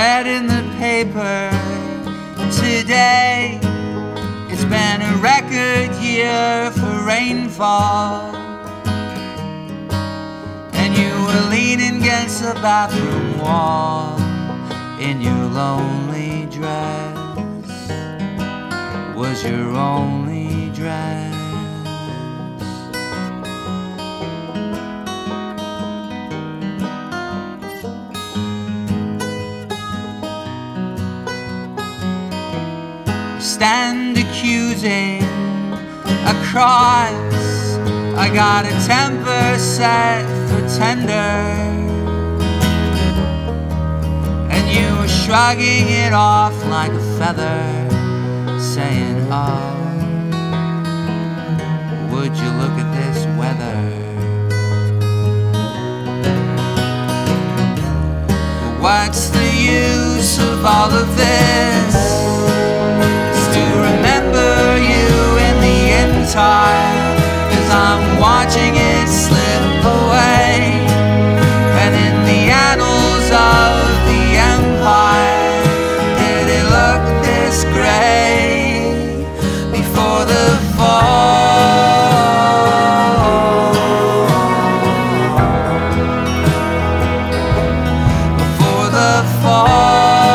read in the paper today, it's been a record year for rainfall. And you were leaning against the bathroom wall in your lonely dress. Was your only dress. Stand accusing a cross. I got a temper set for tender, and you were shrugging it off like a feather, saying, oh, would you look at this weather? But what's the use of all of this? Remember you in the entire, 'cause I'm watching it slip away. And in the annals of the empire, did it look this great before the fall? Before the fall.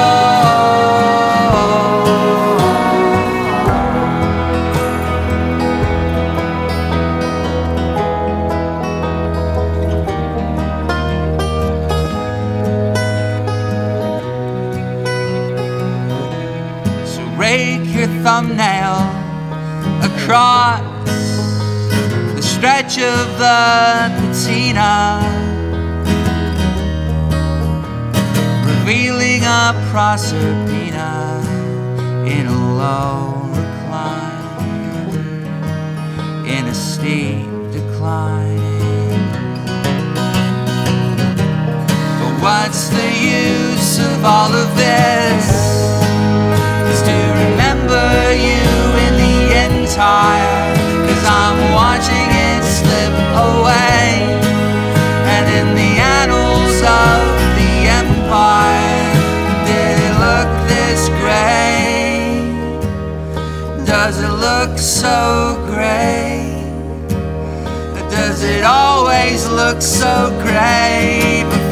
Rake your thumbnail across the stretch of the patina, revealing a Proserpina in a low recline, in a steep decline. But what's the use of all of this? To remember you in the entire, 'cause I'm watching it slip away. And in the annals of the empire, did it look this great? Does it look so great? Does it always look so great?